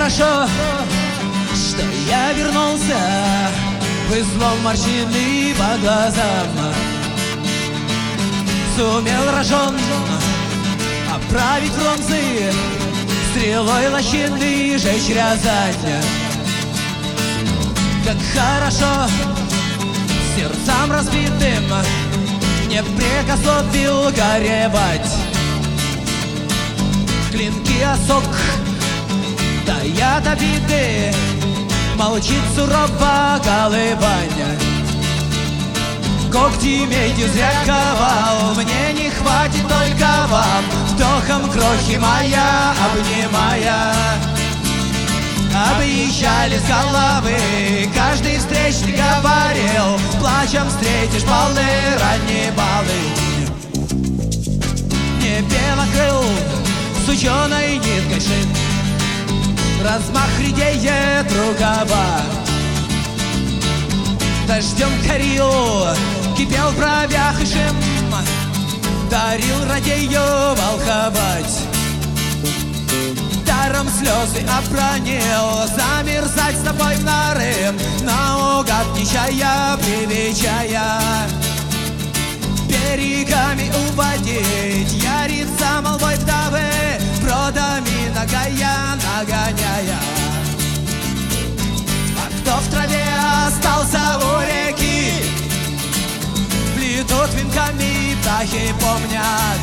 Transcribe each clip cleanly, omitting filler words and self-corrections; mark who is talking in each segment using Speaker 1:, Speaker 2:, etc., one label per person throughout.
Speaker 1: хорошо, что я вернулся, вызвал морщины по глазам. Сумел рожон оправить бронзы, стрелой лощины жечь Рязань. Как хорошо сердцам разбитым не прекословил горевать. Клинки осок таят обиды, молчит сурово колыбань. Когти меди зря ковал, мне не хватит только вам. Вдохом крохи моя обнимая, объезжали с головы. Каждый встречный говорил, плачем встретишь полы, ранние балы. Не белокрыл с ученой ниткой шит, размах редеет рукава. Дождем корил, кипел в бровях и шим, дарил радею волховать. Даром слезы обронил, замерзать с тобой в нарым, наугад нечая привечая. Берегами уводить, ярится молвой вдовы, бродами нагая нагоняя. А кто в траве остался у реки, плетут венками, птахи помнят.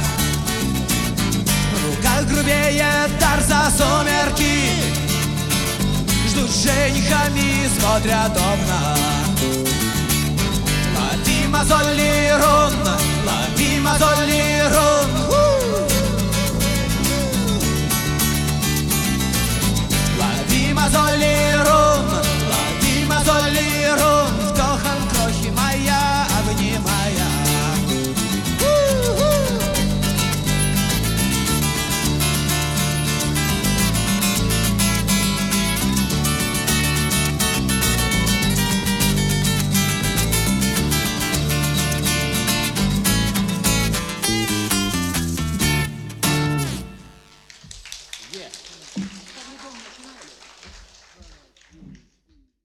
Speaker 1: В руках грубее дар за сумерки, ждут женихами, смотрят окна. Лови мозоли